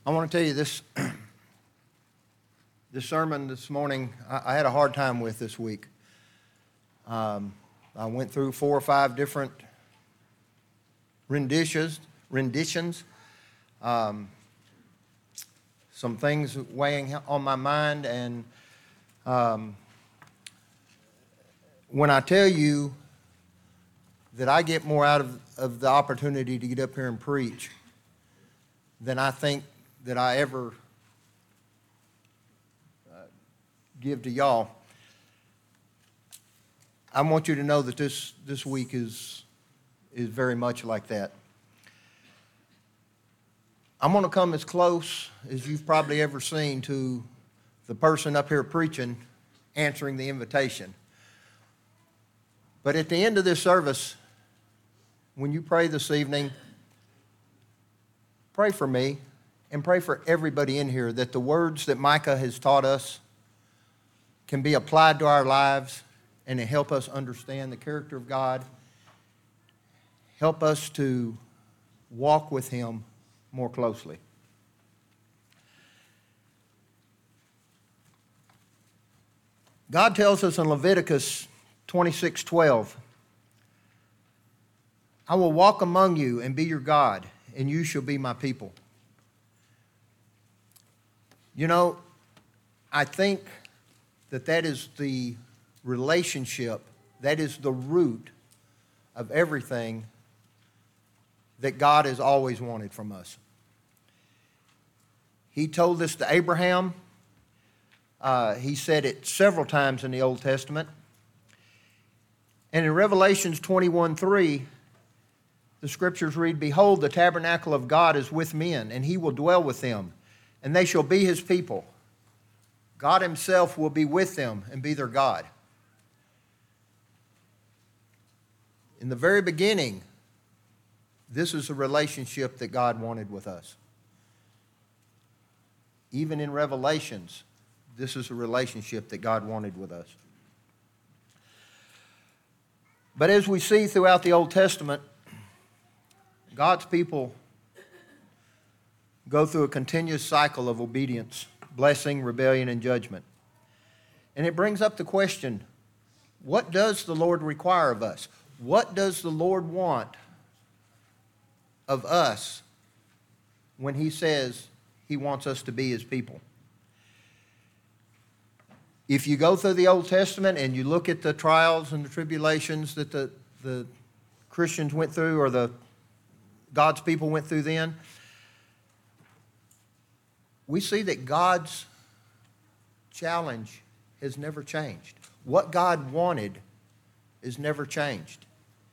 I want to tell you this, this sermon this morning, I had a hard time with this week. I went through 4 or 5 different renditions. Some things weighing on my mind, and when I tell you that I get more out of the opportunity to get up here and preach than I think that I ever give to y'all, I want you to know that this week is very much like that. I'm going to come as close as you've probably ever seen to the person up here preaching answering the invitation. But at the end of this service, when you pray this evening, pray for me and pray for everybody in here that the words that Micah has taught us can be applied to our lives and to help us understand the character of God, help us to walk with Him more closely. God tells us in Leviticus 26:12, I will walk among you and be your God, and you shall be my people. You know, I think that is the relationship, that is the root of everything that God has always wanted from us. He told this to Abraham. He said it several times in the Old Testament. And in Revelations 21:3, the scriptures read, Behold, the tabernacle of God is with men, and He will dwell with them, and they shall be His people. God Himself will be with them and be their God. In the very beginning, this is a relationship that God wanted with us. Even in Revelations, this is a relationship that God wanted with us. But as we see throughout the Old Testament, God's people go through a continuous cycle of obedience, blessing, rebellion, and judgment. And it brings up the question, what does the Lord require of us? What does the Lord want of us when He says He wants us to be His people? If you go through the Old Testament and you look at the trials and the tribulations that the Christians went through, or the God's people went through then, we see that God's challenge has never changed. What God wanted is never changed.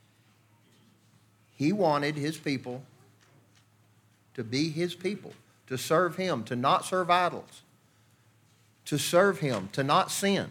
He wanted His people to be His people, to serve Him, to not serve idols, to serve Him, to not sin.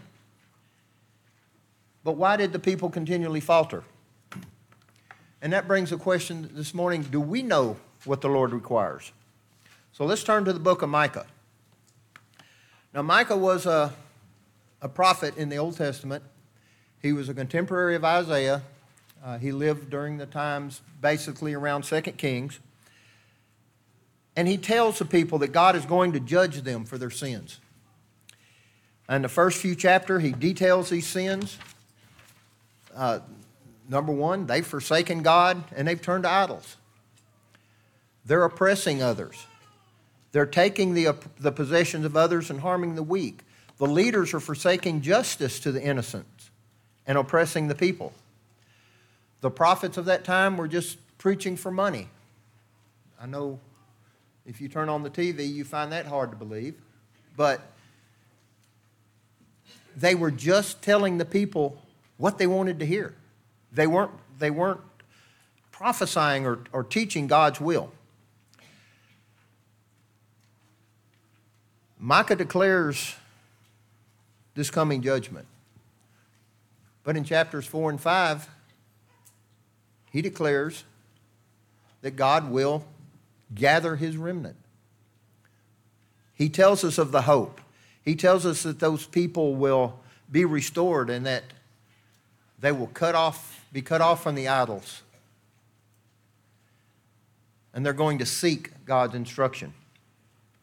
But why did the people continually falter? And that brings a question this morning, do we know what the Lord requires? So let's turn to the book of Micah. Now, Micah was a prophet in the Old Testament. He was a contemporary of Isaiah. He lived during the times basically around 2 Kings. And he tells the people that God is going to judge them for their sins. In the first few chapters, he details these sins. Number one, they've forsaken God and they've turned to idols. They're oppressing others. They're taking the possessions of others and harming the weak. The leaders are forsaking justice to the innocent and oppressing the people. The prophets of that time were just preaching for money. I know if you turn on the TV, you find that hard to believe. But they were just telling the people what they wanted to hear. They weren't prophesying or teaching God's will. Micah declares this coming judgment. But in chapters 4 and 5, he declares that God will gather His remnant. He tells us of the hope. He tells us that those people will be restored and that they will be cut off from the idols. And they're going to seek God's instruction.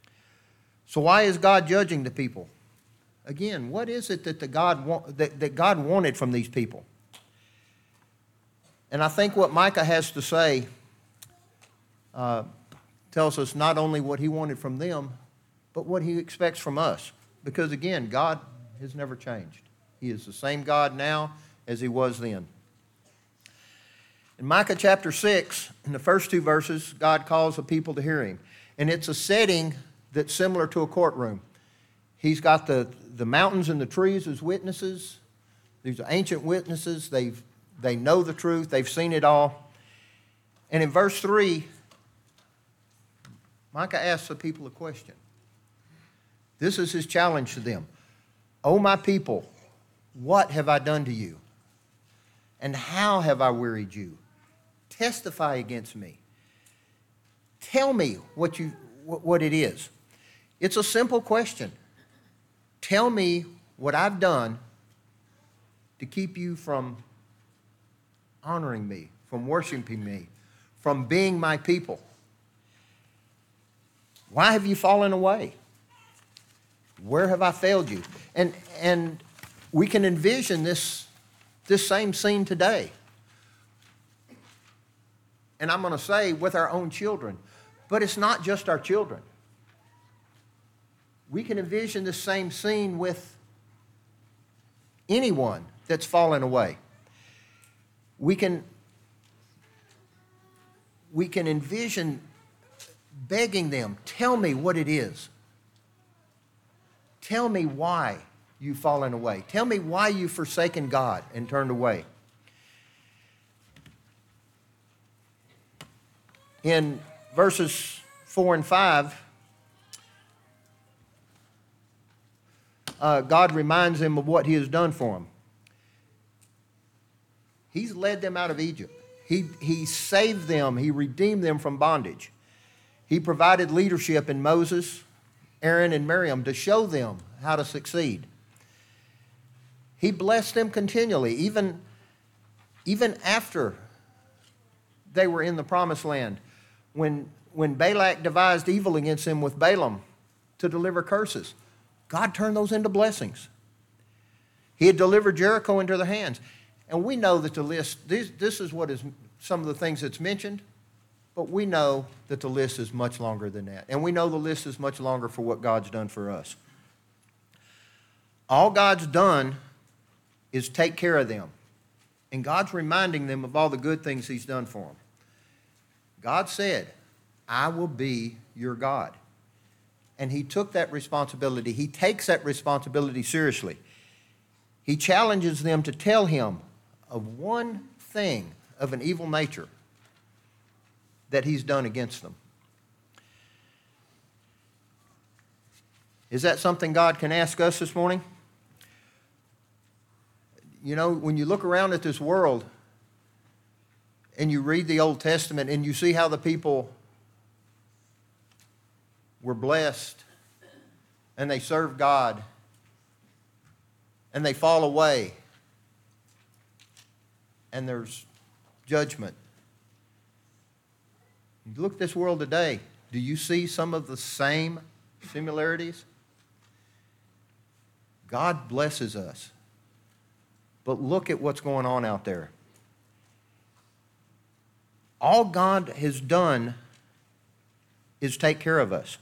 So why is God judging the people? Again, what is it that God wanted from these people? And I think what Micah has to say tells us not only what he wanted from them, but what he expects from us. Because again, God has never changed. He is the same God now as he was then. In Micah chapter 6, in the first two verses, God calls the people to hear him. And it's a setting that's similar to a courtroom. He's got the mountains and the trees as witnesses. These are ancient witnesses. They know the truth. They've seen it all. And in verse 3, Micah asks the people a question. This is his challenge to them. O my people, what have I done to you? And how have I wearied you? Testify against me. Tell me what it is. It's a simple question. Tell me what I've done to keep you from honoring me, from worshiping me, from being my people. Why have you fallen away? Where have I failed you? And we can envision this same scene today. And I'm going to say with our own children, but it's not just our children. We can envision the same scene with anyone that's fallen away. We can envision begging them, tell me what it is. Tell me why you've fallen away. Tell me why you've forsaken God and turned away. In verses 4 and 5, God reminds them of what he has done for them. He's led them out of Egypt. He saved them. He redeemed them from bondage. He provided leadership in Moses, Aaron, and Miriam to show them how to succeed. He blessed them continually, even after they were in the promised land. When Balak devised evil against them with Balaam to deliver curses, God turned those into blessings. He had delivered Jericho into their hands. And we know that the list, this is what is some of the things that's mentioned, but we know that the list is much longer than that. And we know the list is much longer for what God's done for us. All God's done is take care of them. And God's reminding them of all the good things he's done for them. God said, I will be your God. And he took that responsibility. He takes that responsibility seriously. He challenges them to tell him of one thing of an evil nature that he's done against them. Is that something God can ask us this morning? You know, when you look around at this world and you read the Old Testament and you see how the people were blessed and they served God and they fall away and there's judgment. You look at this world today, do you see some of the same similarities? God blesses us. But look at what's going on out there. All God has done is take care of us.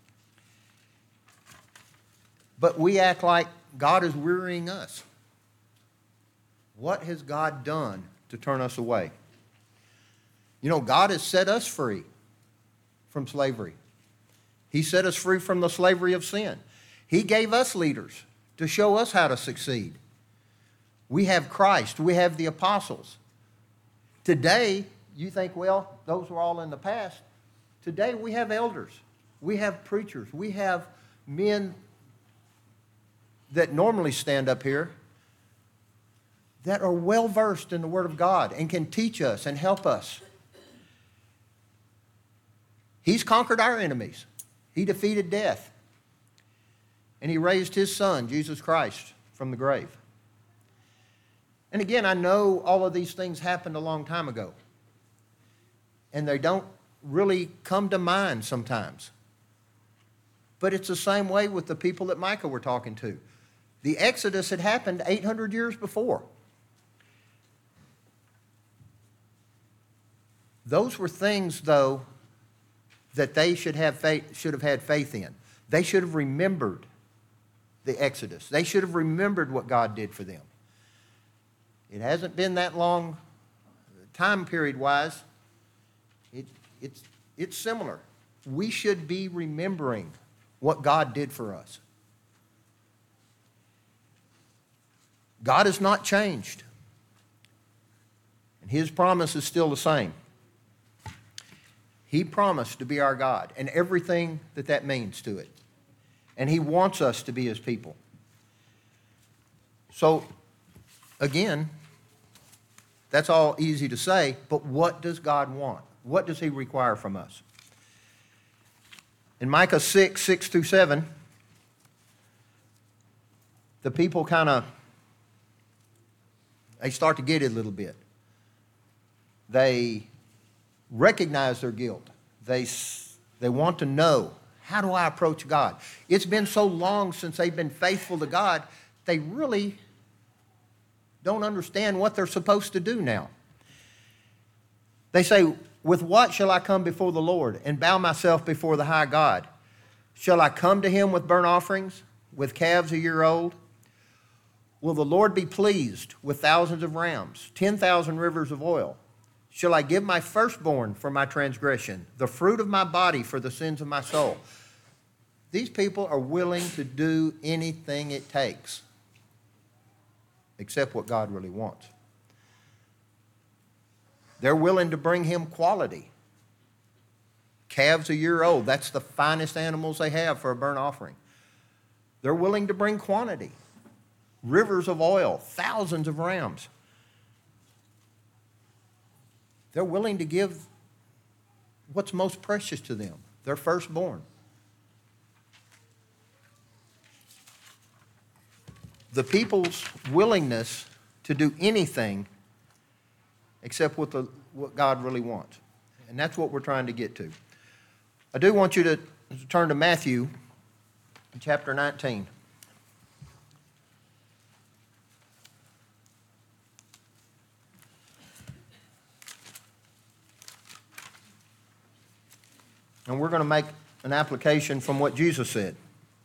But we act like God is wearying us. What has God done to turn us away? You know, God has set us free from slavery. He set us free from the slavery of sin. He gave us leaders to show us how to succeed. We have Christ. We have the apostles. Today, you think, well, those were all in the past. Today, we have elders. We have preachers. We have men that normally stand up here that are well-versed in the Word of God and can teach us and help us. He's conquered our enemies. He defeated death. And he raised his Son, Jesus Christ, from the grave. And again, I know all of these things happened a long time ago. And they don't really come to mind sometimes. But it's the same way with the people that Micah were talking to. The Exodus had happened 800 years before. Those were things, though, that they should have had faith in. They should have remembered the Exodus. They should have remembered what God did for them. It hasn't been that long, time period-wise. It's similar. We should be remembering what God did for us. God has not changed. And His promise is still the same. He promised to be our God and everything that means to it. And He wants us to be His people. So, again, that's all easy to say, but what does God want? What does He require from us? In Micah 6:6-7, the people they start to get it a little bit. They recognize their guilt. They want to know, how do I approach God? It's been so long since they've been faithful to God, they really don't understand what they're supposed to do now. They say, with what shall I come before the Lord and bow myself before the high God? Shall I come to Him with burnt offerings, with calves a year old? Will the Lord be pleased with thousands of rams, 10,000 rivers of oil? Shall I give my firstborn for my transgression, the fruit of my body for the sins of my soul? These people are willing to do anything it takes, except what God really wants. They're willing to bring Him quality. Calves a year old, that's the finest animals they have for a burnt offering. They're willing to bring quantity. Rivers of oil, thousands of rams. They're willing to give what's most precious to them, their firstborn. The people's willingness to do anything except what God really wants. And that's what we're trying to get to. I do want you to turn to Matthew chapter 19. And we're going to make an application from what Jesus said.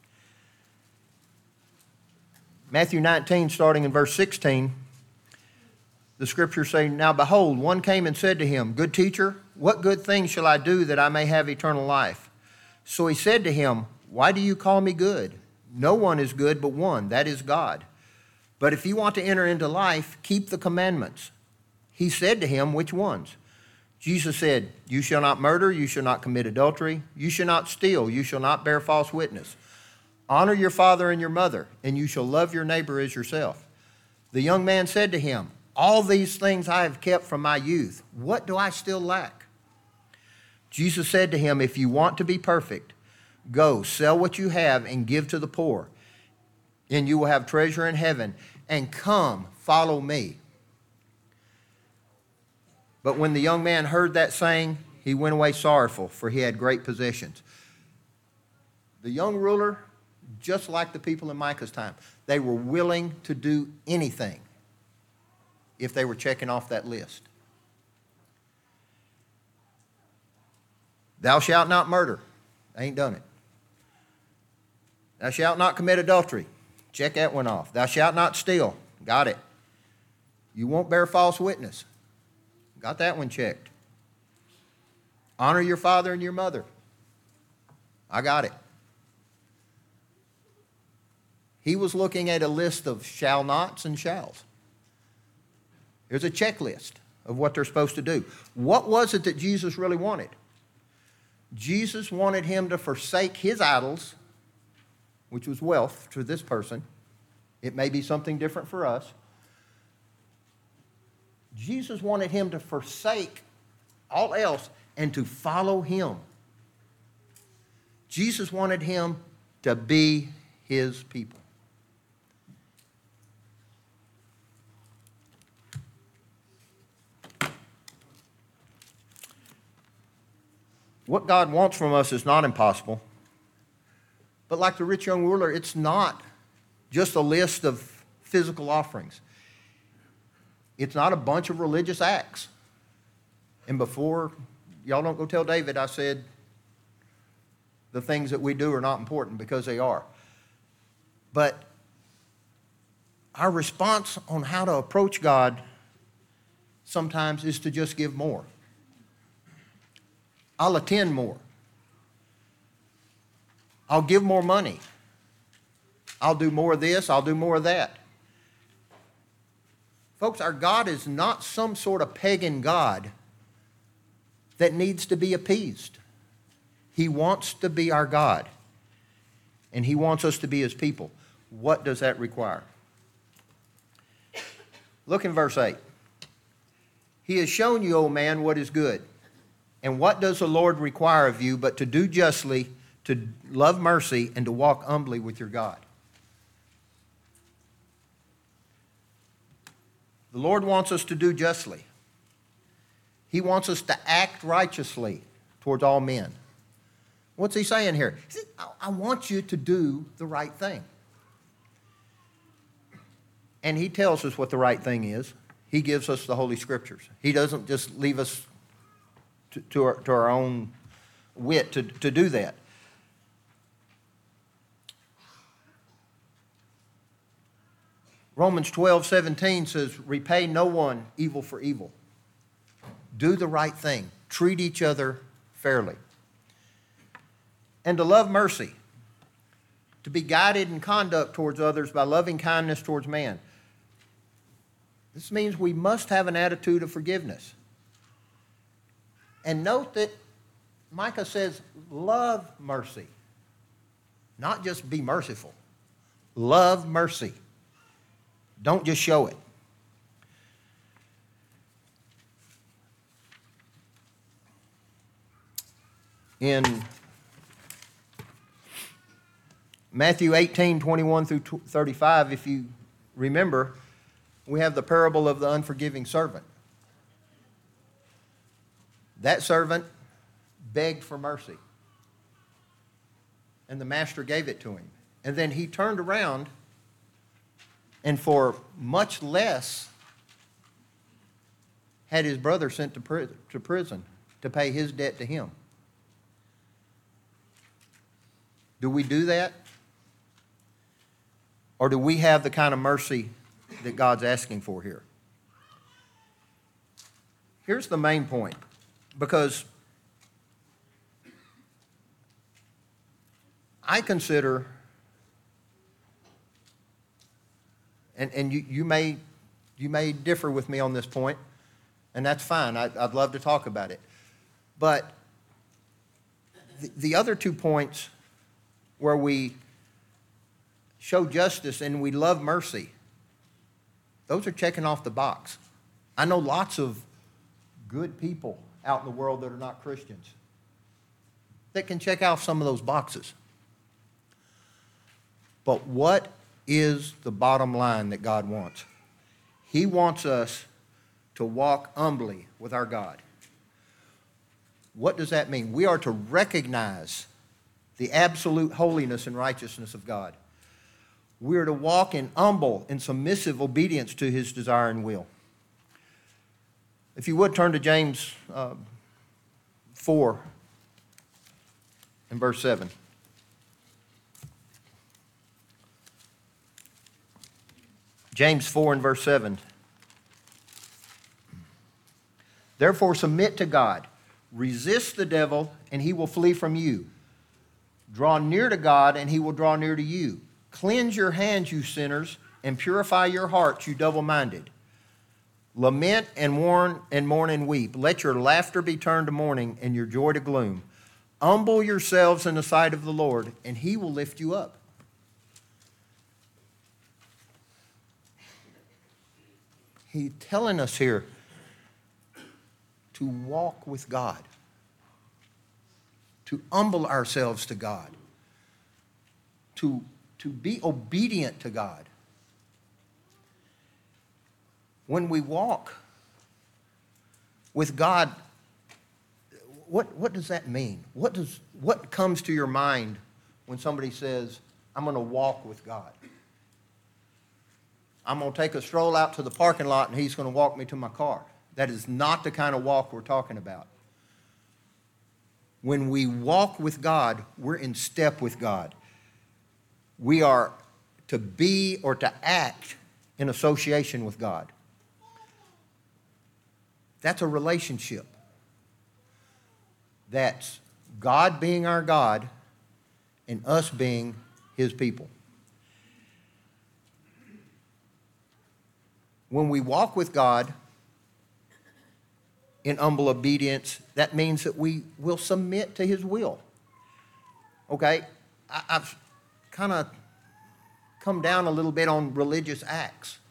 Matthew 19, starting in verse 16, the scriptures say, Now behold, one came and said to him, Good teacher, what good thing shall I do that I may have eternal life? So he said to him, Why do you call me good? No one is good but one, that is God. But if you want to enter into life, keep the commandments. He said to him, Which ones? Jesus said, You shall not murder, you shall not commit adultery, you shall not steal, you shall not bear false witness. Honor your father and your mother, and you shall love your neighbor as yourself. The young man said to him, All these things I have kept from my youth. What do I still lack? Jesus said to him, If you want to be perfect, go, sell what you have and give to the poor, and you will have treasure in heaven, and come, follow me. But when the young man heard that saying, he went away sorrowful, for he had great possessions. The young ruler, just like the people in Micah's time, they were willing to do anything if they were checking off that list. Thou shalt not murder. I ain't done it. Thou shalt not commit adultery. Check that one off. Thou shalt not steal. Got it. You won't bear false witness. Got that one checked. Honor your father and your mother. I got it. He was looking at a list of shall nots and shalls. There's a checklist of what they're supposed to do. What was it that Jesus really wanted? Jesus wanted him to forsake his idols, which was wealth to this person. It may be something different for us. Jesus wanted him to forsake all else and to follow him. Jesus wanted him to be his people. What God wants from us is not impossible, But like the rich young ruler, it's not just a list of physical offerings. It's not a bunch of religious acts. And before, y'all don't go tell David, I said the things that we do are not important, because they are. But our response on how to approach God sometimes is to just give more. I'll attend more. I'll give more money. I'll do more of this, I'll do more of that. Folks, our God is not some sort of pagan God that needs to be appeased. He wants to be our God, and He wants us to be His people. What does that require? Look in verse 8. He has shown you, O man, what is good. And what does the Lord require of you but to do justly, to love mercy, and to walk humbly with your God? The Lord wants us to do justly. He wants us to act righteously towards all men. What's He saying here? He said, I want you to do the right thing. And He tells us what the right thing is. He gives us the Holy Scriptures. He doesn't just leave us to our own wit to do that. Romans 12:17 says, repay no one evil for evil. Do the right thing. Treat each other fairly. And to love mercy. To be guided in conduct towards others by loving kindness towards man. This means we must have an attitude of forgiveness. And note that Micah says, love mercy. Not just be merciful. Love mercy. Don't just show it. In Matthew 18:21 through 35, if you remember, we have the parable of the unforgiving servant. That servant begged for mercy, and the master gave it to him. And then he turned around, and for much less had his brother sent to prison to pay his debt to him. Do we do that? Or do we have the kind of mercy that God's asking for here? Here's the main point, because I consider, and you may differ with me on this point, and that's fine. I'd love to talk about it. But the other 2 points where we show justice and we love mercy, those are checking off the box. I know lots of good people out in the world that are not Christians that can check off some of those boxes. But what is the bottom line that God wants? He wants us to walk humbly with our God. What does that mean? We are to recognize the absolute holiness and righteousness of God. We are to walk in humble and submissive obedience to His desire and will. If you would, turn to James 4 and verse 7. James 4 and verse 7. Therefore submit to God. Resist the devil, and he will flee from you. Draw near to God, and He will draw near to you. Cleanse your hands, you sinners, and purify your hearts, you double-minded. Lament and mourn and weep. Let your laughter be turned to mourning and your joy to gloom. Humble yourselves in the sight of the Lord, and He will lift you up. He's telling us here to walk with God, to humble ourselves to God, to be obedient to God. When we walk with God, what does that mean? What comes to your mind when somebody says, I'm going to walk with God. I'm going to take a stroll out to the parking lot and he's going to walk me to my car. That is not the kind of walk we're talking about. When we walk with God, we're in step with God. We are to be or to act in association with God. That's a relationship. That's God being our God and us being His people. When we walk with God in humble obedience, that means that we will submit to His will. Okay? I've kind of come down a little bit on religious acts.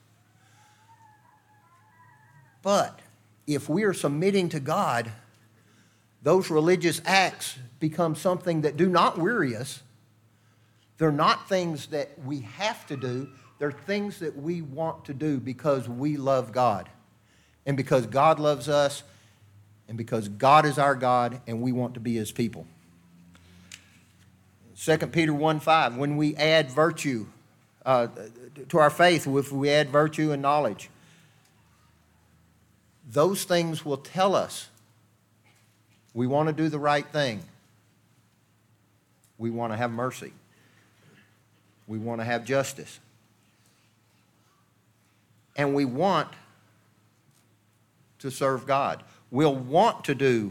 But if we are submitting to God, those religious acts become something that do not weary us. They're not things that we have to do. They're things that we want to do because we love God. And because God loves us, and because God is our God, and we want to be His people. 2 Peter 1:5, when we add virtue to our faith, if we add virtue and knowledge, those things will tell us we want to do the right thing. We want to have mercy. We want to have justice. And we want to serve God. We'll want to do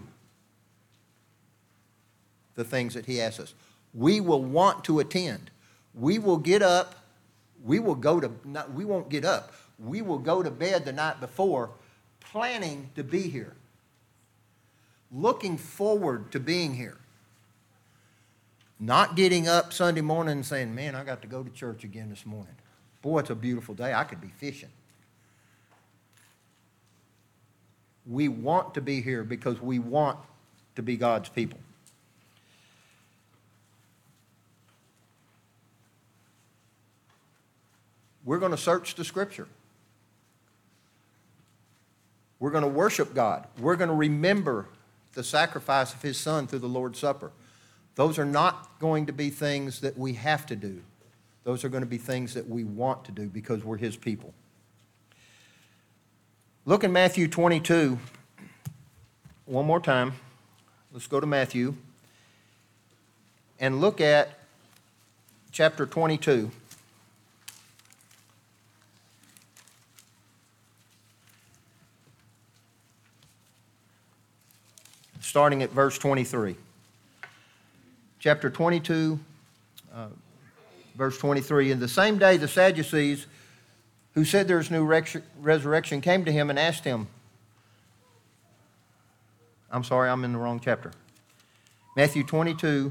the things that He asks us. We will want to attend. We will get up. We won't get up. We will go to bed the night before planning to be here. Looking forward to being here. Not getting up Sunday morning and saying, man, I got to go to church again this morning. Boy, it's a beautiful day. I could be fishing. We want to be here because we want to be God's people. We're going to search the Scripture. We're going to worship God. We're going to remember the sacrifice of His Son through the Lord's Supper. Those are not going to be things that we have to do. Those are going to be things that we want to do because we're His people. Look in Matthew 22 one more time. Let's go to Matthew and look at chapter 22. Starting at verse 23. Chapter 22, verse 23. In the same day, the Sadducees, who said there is no resurrection, came to Him and asked Him. I'm sorry, I'm in the wrong chapter. Matthew 22.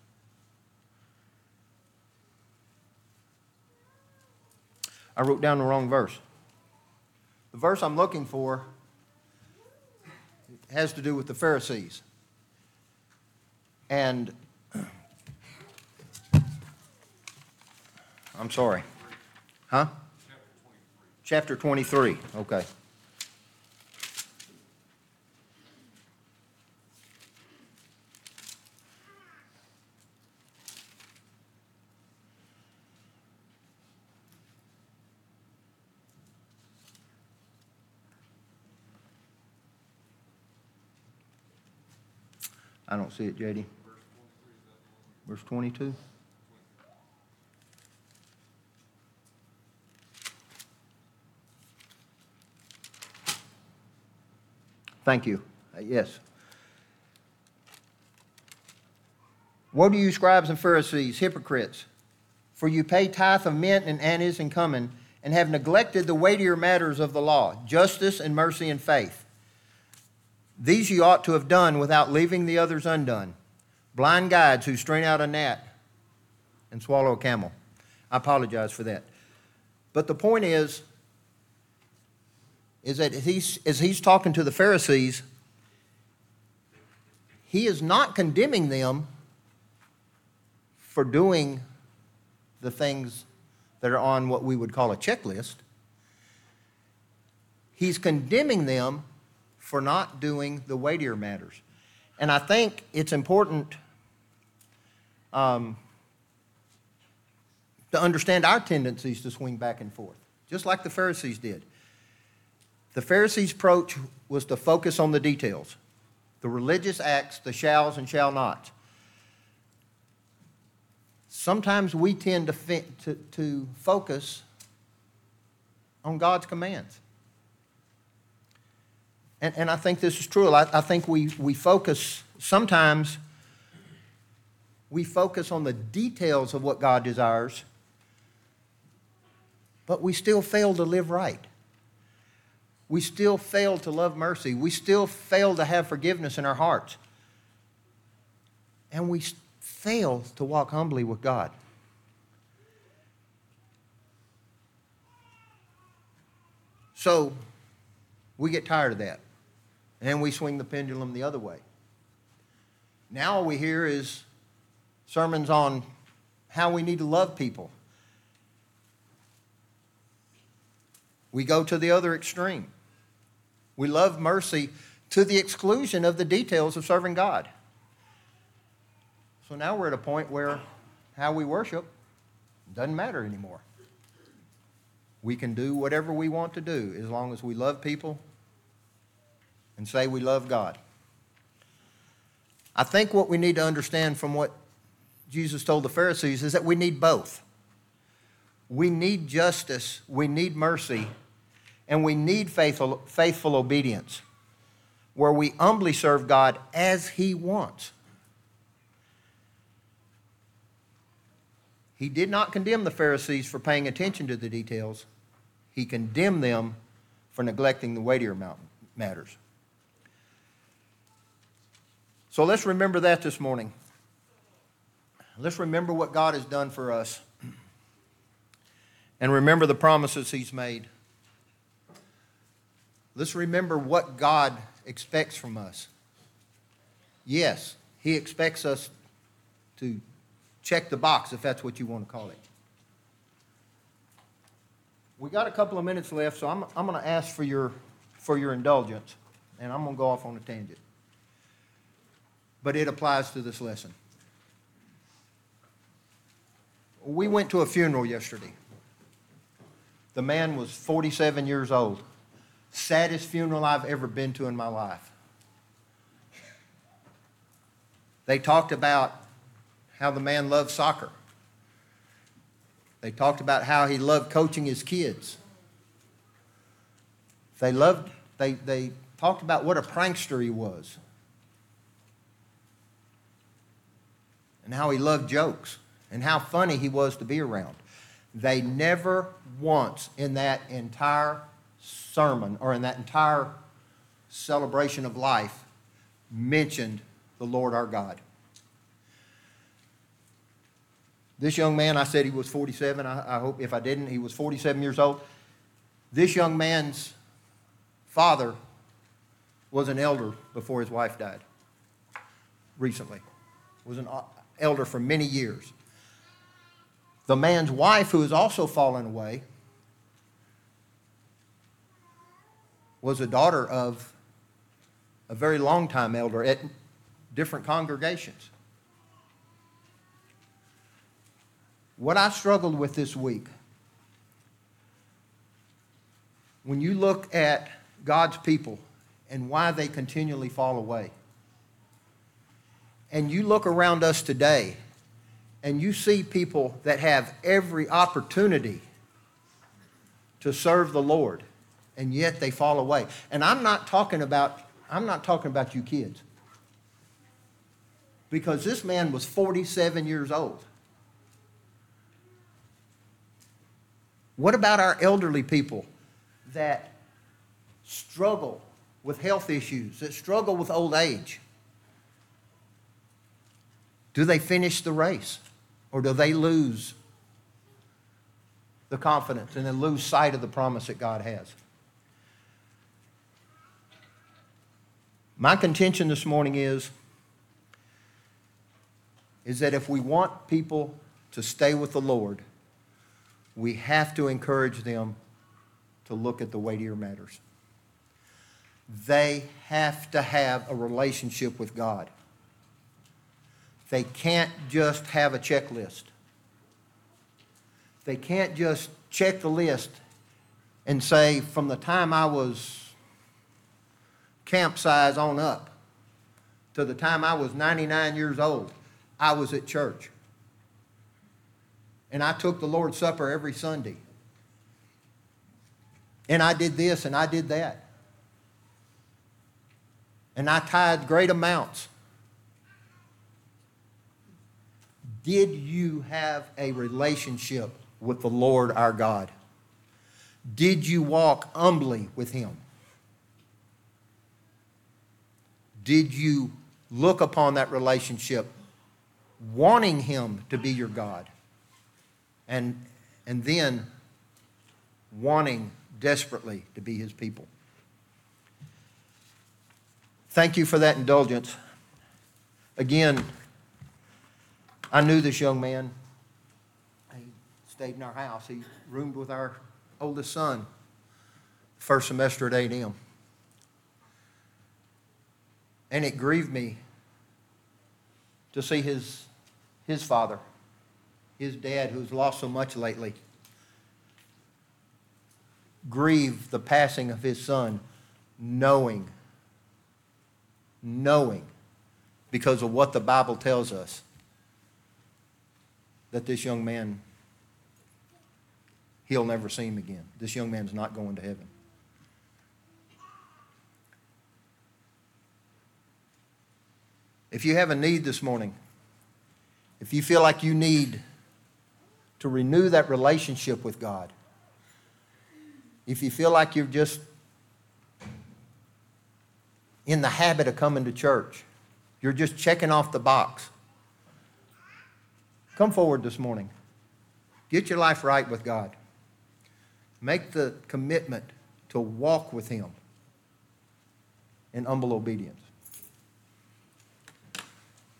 I wrote down the wrong verse. The verse I'm looking for has to do with the Pharisees. And I'm sorry. Huh? Chapter 23. Okay. I don't see it, JD. Verse 22. Thank you. Yes. Woe to you, scribes and Pharisees, hypocrites! For you pay tithe of mint and anise and cumin, and have neglected the weightier matters of the law, justice and mercy and faith. These you ought to have done without leaving the others undone. Blind guides who strain out a gnat and swallow a camel. I apologize for that. But the point is that as he's talking to the Pharisees, he is not condemning them for doing the things that are on what we would call a checklist. He's condemning them for not doing the weightier matters. And I think it's important to understand our tendencies to swing back and forth, just like the Pharisees did. The Pharisees' approach was to focus on the details, the religious acts, the shalls and shall nots. Sometimes we tend to focus on God's commands. And I think this is true. I think we focus, sometimes we focus on the details of what God desires, but we still fail to live right. We still fail to love mercy. We still fail to have forgiveness in our hearts. And we fail to walk humbly with God. So, we get tired of that. And we swing the pendulum the other way. Now all we hear is sermons on how we need to love people. We go to the other extreme. We love mercy to the exclusion of the details of serving God. So now we're at a point where how we worship doesn't matter anymore. We can do whatever we want to do as long as we love people and say we love God. I think what we need to understand from what Jesus told the Pharisees is that we need both. We need justice, we need mercy, and we need faithful obedience, where we humbly serve God as He wants. He did not condemn the Pharisees for paying attention to the details. He condemned them for neglecting the weightier matters. So let's remember that this morning. Let's remember what God has done for us. And remember the promises He's made. Let's remember what God expects from us. Yes, He expects us to check the box, if that's what you want to call it. We got a couple of minutes left, so I'm going to ask for your indulgence, and I'm going to go off on a tangent. But it applies to this lesson. We went to a funeral yesterday. The man was 47 years old. Saddest funeral I've ever been to in my life. They talked about how the man loved soccer. They talked about how he loved coaching his kids. They talked about what a prankster he was. And how he loved jokes. And how funny he was to be around. They never once in that entire sermon or in that entire celebration of life mentioned the Lord our God. This young man, I said he was 47. I hope if I didn't, he was 47 years old. This young man's father was an elder before his wife died recently. Was an elder for many years. The man's wife, who has also fallen away, was a daughter of a very long-time elder at different congregations. What I struggled with this week, when you look at God's people and why they continually fall away, and you look around us today, and you see people that have every opportunity to serve the Lord, and yet they fall away. And I'm not talking about you kids. Because this man was 47 years old. What about our elderly people that struggle with health issues, that struggle with old age? Do they finish the race? Or do they lose the confidence and then lose sight of the promise that God has? My contention this morning is that if we want people to stay with the Lord, we have to encourage them to look at the weightier matters. They have to have a relationship with God. They can't just have a checklist. They can't just check the list and say, from the time I was camp size on up to the time I was 99 years old, I was at church. And I took the Lord's Supper every Sunday. And I did this and I did that. And I tithed great amounts. Did you have a relationship with the Lord our God? Did you walk humbly with Him? Did you look upon that relationship wanting Him to be your God? And then wanting desperately to be His people. Thank you for that indulgence. Again, I knew this young man. He stayed in our house. He roomed with our oldest son first semester at A&M. And it grieved me to see his father, his dad, who's lost so much lately, grieve the passing of his son, knowing, because of what the Bible tells us, that this young man, he'll never see him again. This young man's not going to heaven. If you have a need this morning, if you feel like you need to renew that relationship with God, if you feel like you're just in the habit of coming to church, you're just checking off the box, come forward this morning. Get your life right with God. Make the commitment to walk with Him in humble obedience.